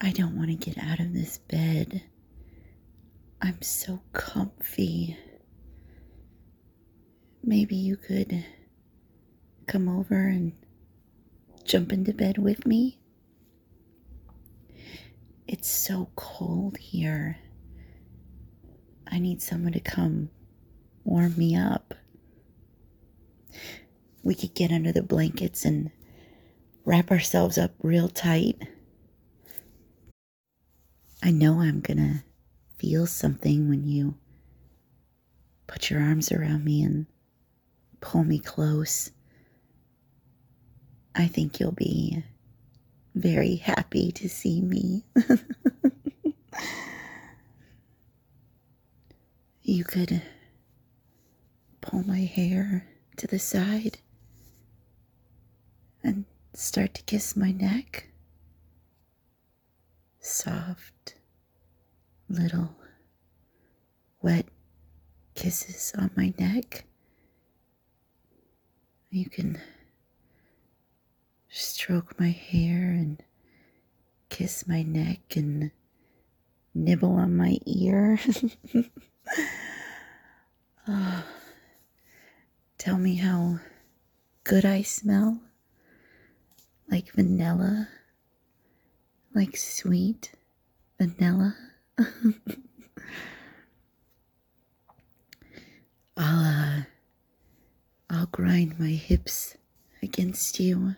I don't want to get out of this bed. I'm so comfy. Maybe you could come over and jump into bed with me? It's so cold here. I need someone to come warm me up. We could get under the blankets and wrap ourselves up real tight. I know I'm gonna feel something when you put your arms around me and pull me close. I think you'll be very happy to see me. You could pull my hair to the side and start to kiss my neck. Soft, little, wet kisses on my neck. You can stroke my hair and kiss my neck and nibble on my ear. Oh, tell me how good I smell. Like vanilla. Like sweet vanilla. I'll grind my hips against you.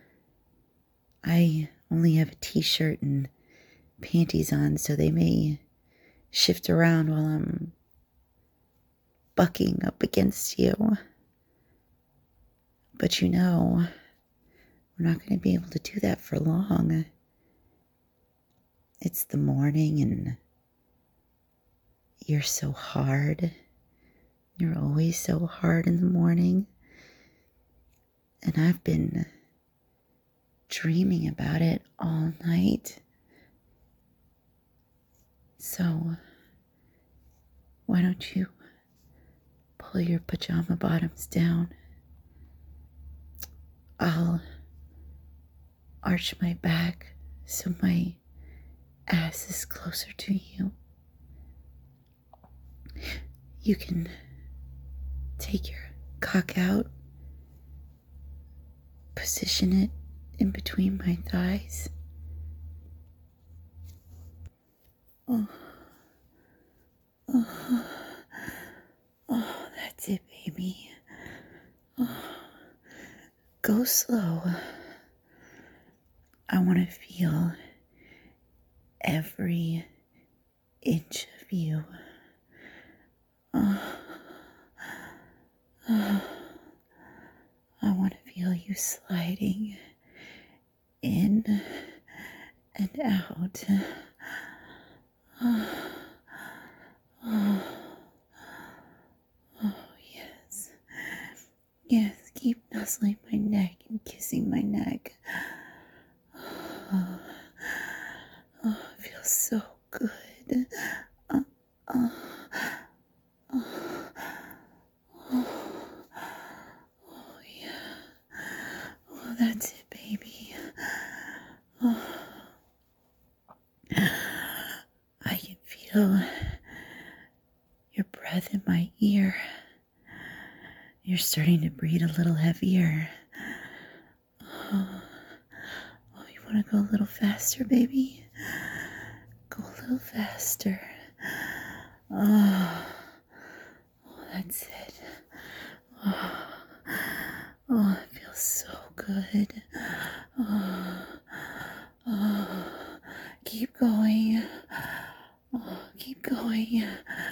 I only have a t-shirt and panties on, so they may shift around while I'm bucking up against you. But you know, we're not going to be able to do that for long. It's the morning and you're so hard. You're always so hard in the morning. And I've been dreaming about it all night. So, why don't you pull your pajama bottoms down? I'll arch my back so my ass is closer to you. You can take your cock out, position it in between my thighs. Oh, that's it, baby. Oh, go slow. I want to feel every inch of you. I want to feel you sliding in and out. Oh, yes. Yes, keep nuzzling my neck and kissing my neck. Oh, it feels so good. Yeah. Oh, that's it, baby. Oh. I can feel your breath in my ear. You're starting to breathe a little heavier. Oh, you want to go a little faster, baby? Go a little faster. Oh, that's it. Oh, it feels so good. Oh, keep going. Oh, keep going.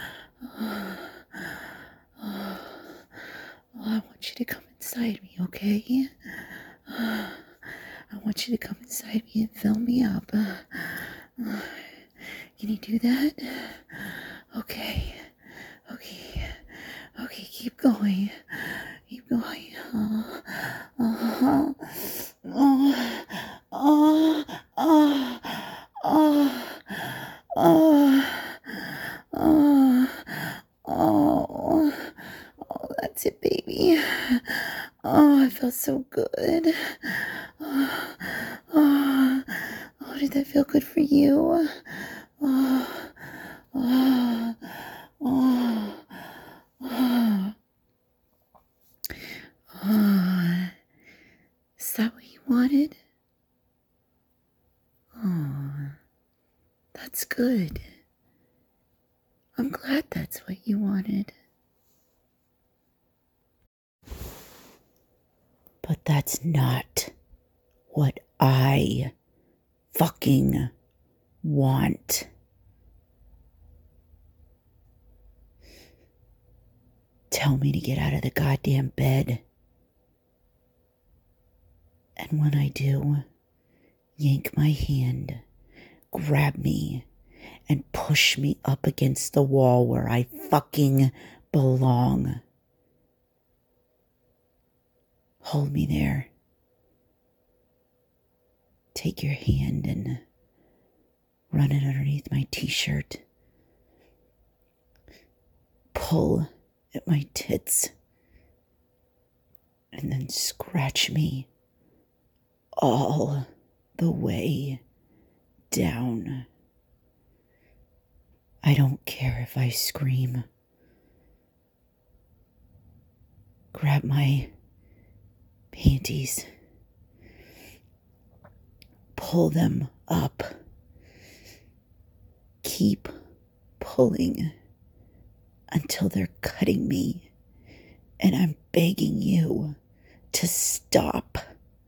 Oh, I want you to come inside me, okay? I want you to come inside me and fill me up. Can you do that? Okay. Okay, keep going. Keep going. Oh, that's it, baby. Oh, I felt so good. Oh, Oh, did that feel good for you? Oh, oh, oh, oh. Oh, is that what you wanted? Oh, that's good. I'm glad that's what you wanted. But that's not what I fucking want. Tell me to get out of the goddamn bed. And when I do, yank my hand, grab me, and push me up against the wall where I fucking belong. Hold me there. Take your hand and run it underneath my t-shirt. Pull at my tits. And then scratch me all the way down. I don't care if I scream. Grab my panties. Pull them up. Keep pulling until they're cutting me. And I'm begging you to stop.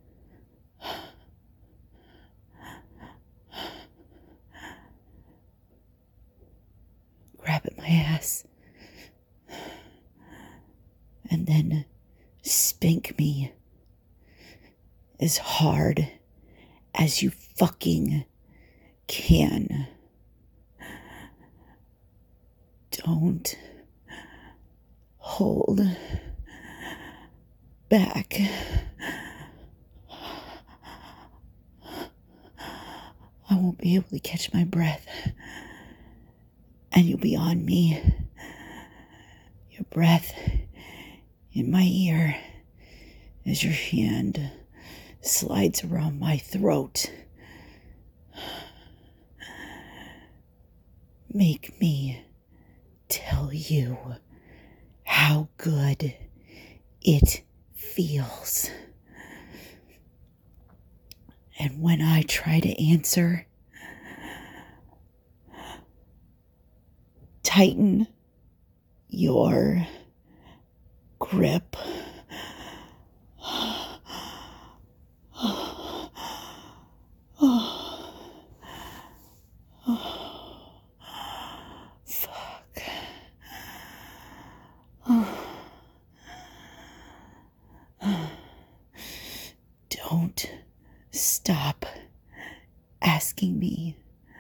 Grab at my ass. And then spank me as hard as you fucking can. Don't hold back. I won't be able to catch my breath. And you'll be on me. Your breath in my ear as your hand slides around my throat. Make me tell you how good it feels. And when I try to answer, tighten your grip. Fuck. Don't stop asking me,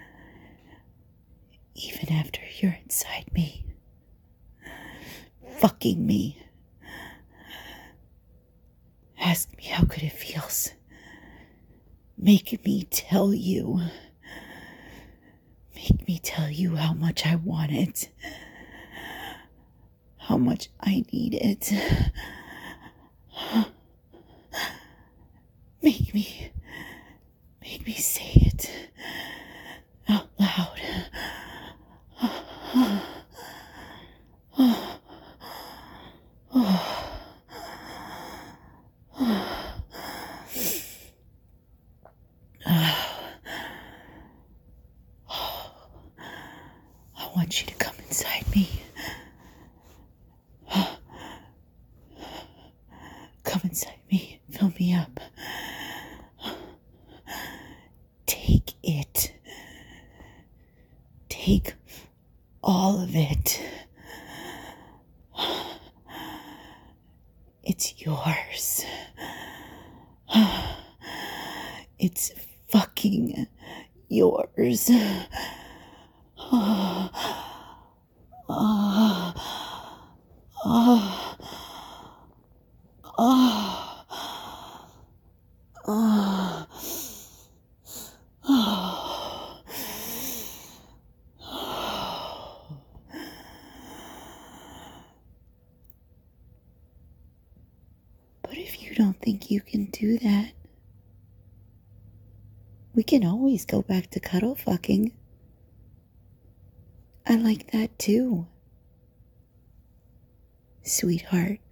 even after you're inside me, fucking me. Ask me how good it feels. Make me tell you. Make me tell you how much I want it. How much I need it. Make me say it out loud. I want you to come inside me. Come inside me. Fill me up. Take it. Take all of it. It's yours. It's fucking yours. But if you don't think you can do that, We can always go back to cuddle fucking. I like that too. Sweetheart.